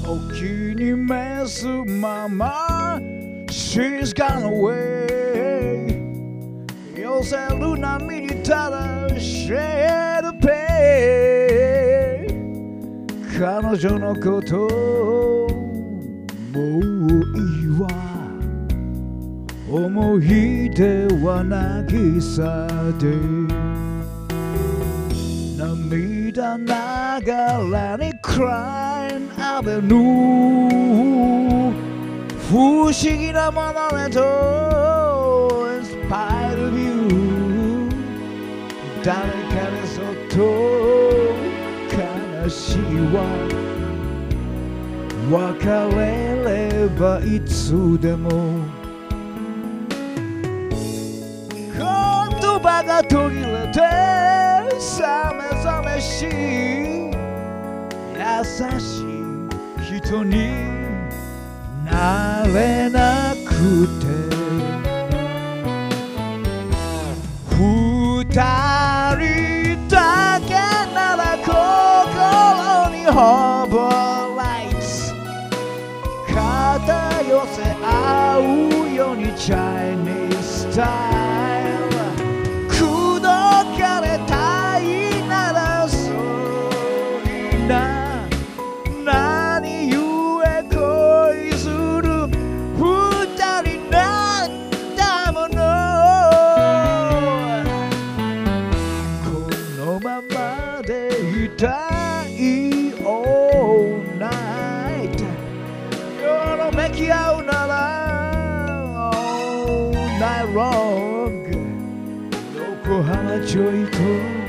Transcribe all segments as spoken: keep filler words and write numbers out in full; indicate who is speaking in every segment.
Speaker 1: お気に召すまま She's gone away 寄せる波にただ Share the pain 彼女のこともういいわ思い出は渚で涙ながらに Crying Avenue 不思議なものねと Inspire of you 誰かでそっと悲しいわ別れればいつでも言葉が途切れてさめざめしい優しい人になれなくて二人だけなら心にほぼライツ肩寄せ合うように Chinese style 口説かれたいならそういな何故恋する二人なんだものこのままでいたい All night よろめき合うなら All night long 横浜ちょいと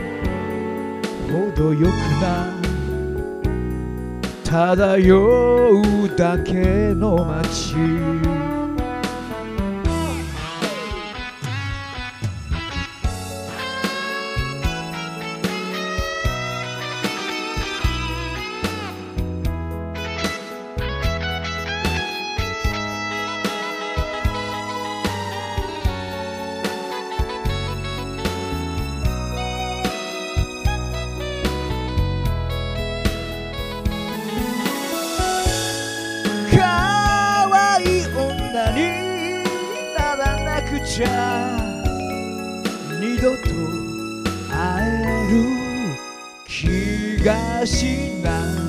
Speaker 1: 程よくな漂うだけの街じゃ二度と会える気がし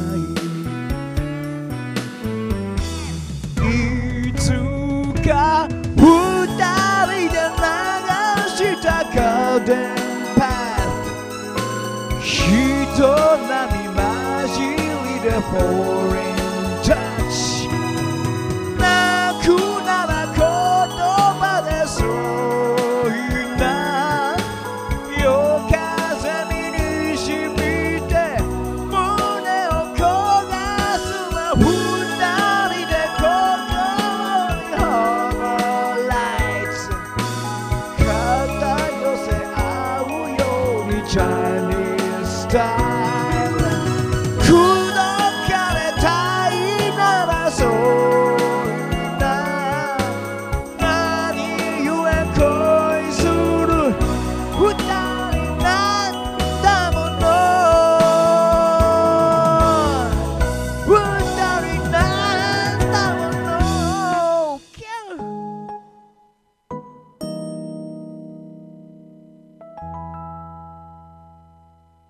Speaker 1: ないいつか二人で流したカーデンパス人波混じりで Foreign touch 泣くなら言葉でそういな夜風身に染みて胸を焦がすは二人でここに Hollow Lights 肩寄せ合うように Chinese style